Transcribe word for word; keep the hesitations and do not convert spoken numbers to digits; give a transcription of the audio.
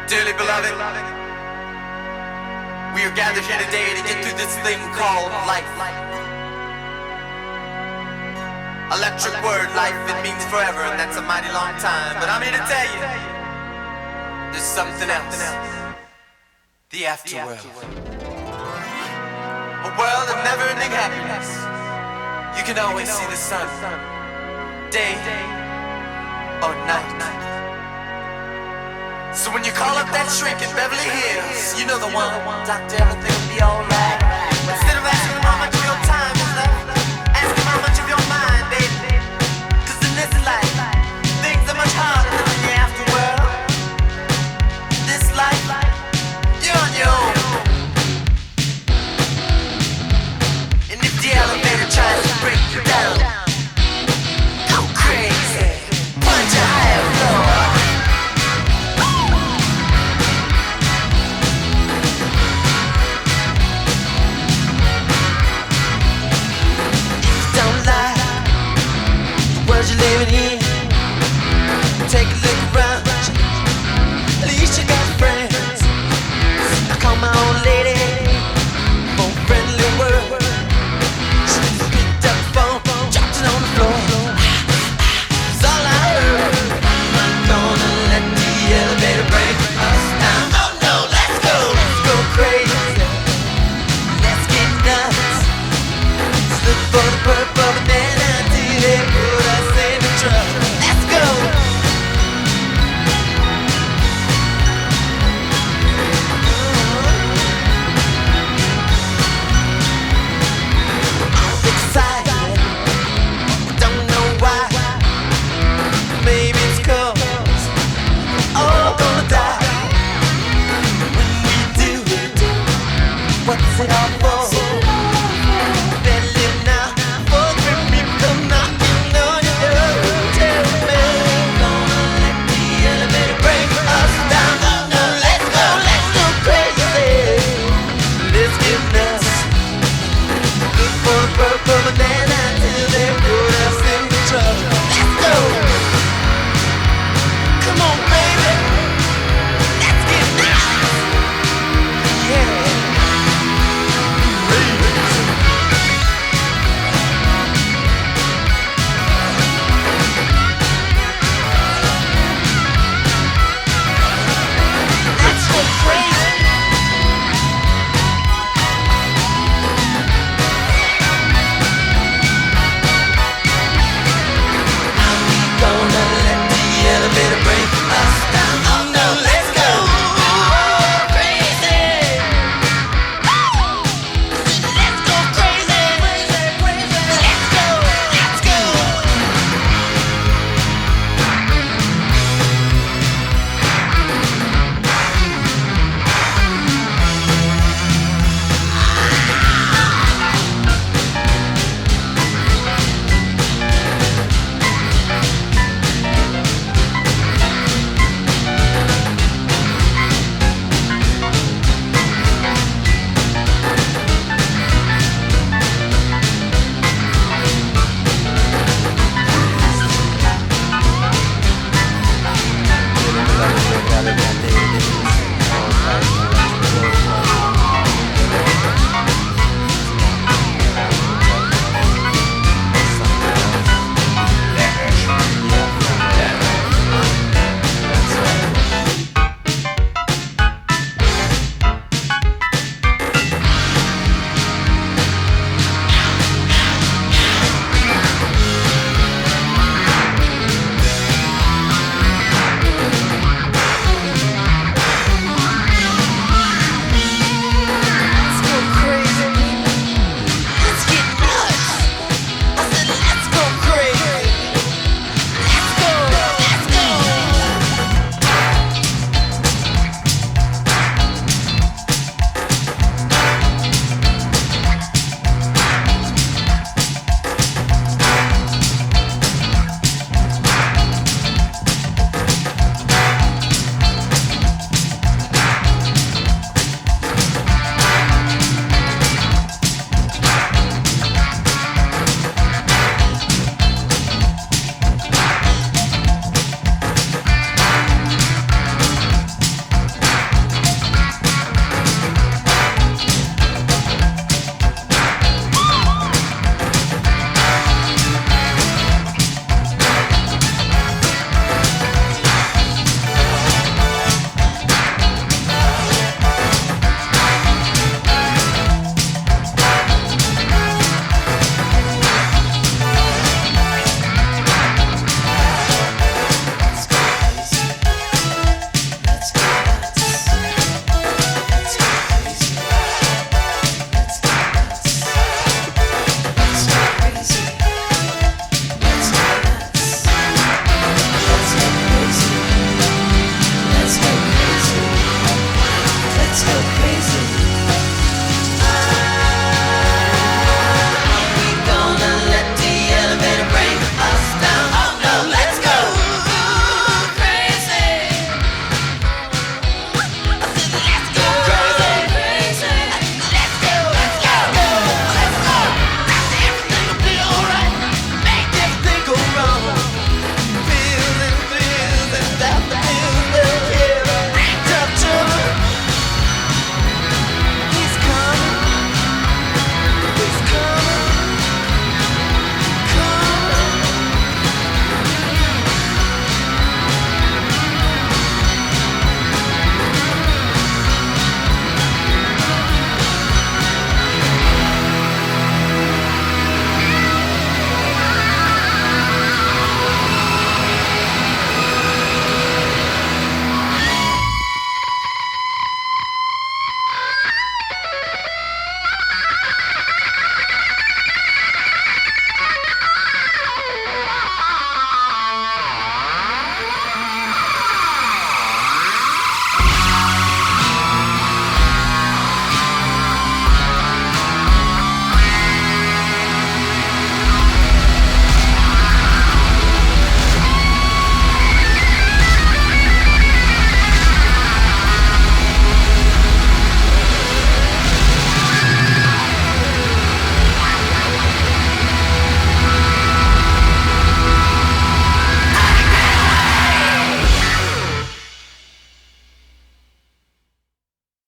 Dearly beloved, we are gathered here today to get through this thing called life. Electric word, life, it means forever, and that's a mighty long time. But I'm here to tell you, there's something else. The afterworld. A world of never-ending happiness. You can always see the sun, day or night. So when you call up that shrink in Beverly Hills, you know the one, doctor, everything will be alright. Instead of asking how much of your time is left, ask him how much of your mind, baby. Cause in this life, things are much harder than in the afterworld. This life, you're on your own. And if the elevator tries to break you down, go crazy, punch a higher floor. You're living here.